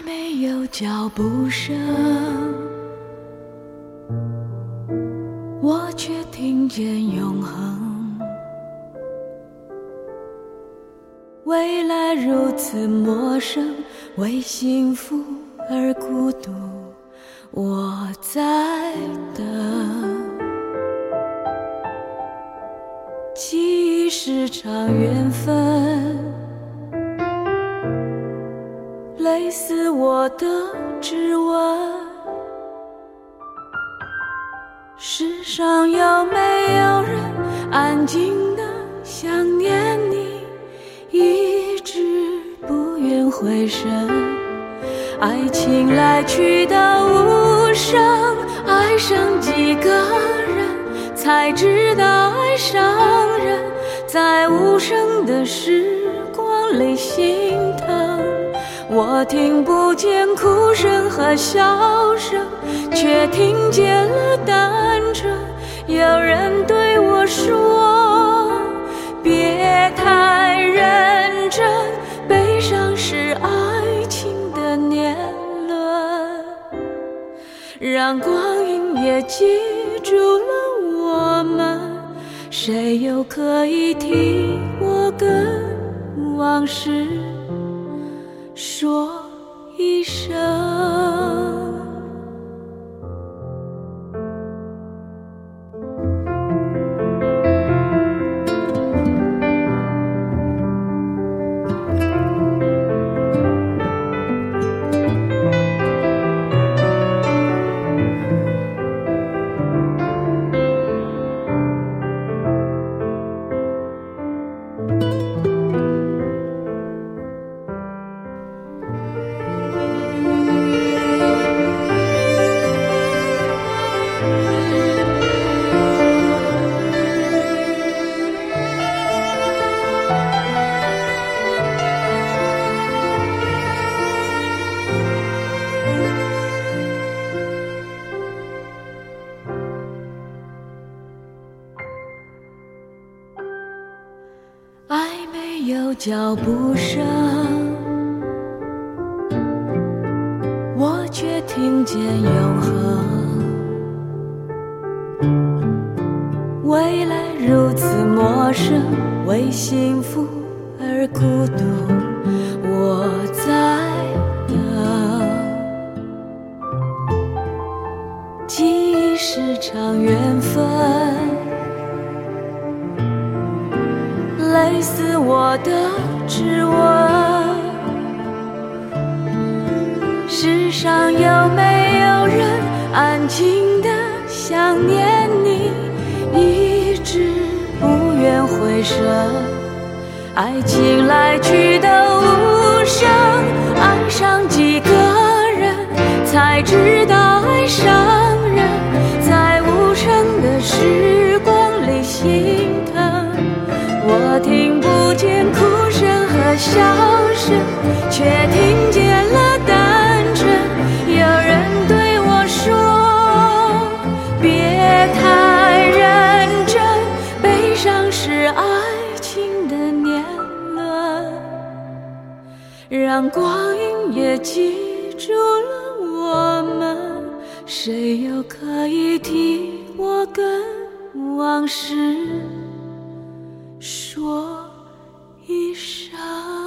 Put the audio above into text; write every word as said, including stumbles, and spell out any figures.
没有脚步声，我却听见永恒。未来如此陌生，为幸福而孤独，我在等。记忆是场缘分，类似我的指纹。世上有没有人安静地想念你，一直不愿回神？爱情来去的无声，爱上几个人才知道爱上人，在无声的时光里心疼。我听不见哭声和笑声，却听见了单纯。有人对我说，别太认真，悲伤是爱情的年轮，让光阴也记住了我们。谁又可以替我跟往事说一声？爱没有脚步声，我却听见永恒。未来如此陌生，为幸福而孤独，我在等。记忆是场缘分，类似我的指纹。世上有没有人安静地想念你，一直不愿回神？爱情来去的无声，爱上几个人才知道爱上人，在无声的时光里心疼。我听不见哭声和笑声，却听见了单纯。有人对我说，别太认真，悲伤是爱情的年轮，让光阴也记住了我们。谁又可以替我跟往事说一声？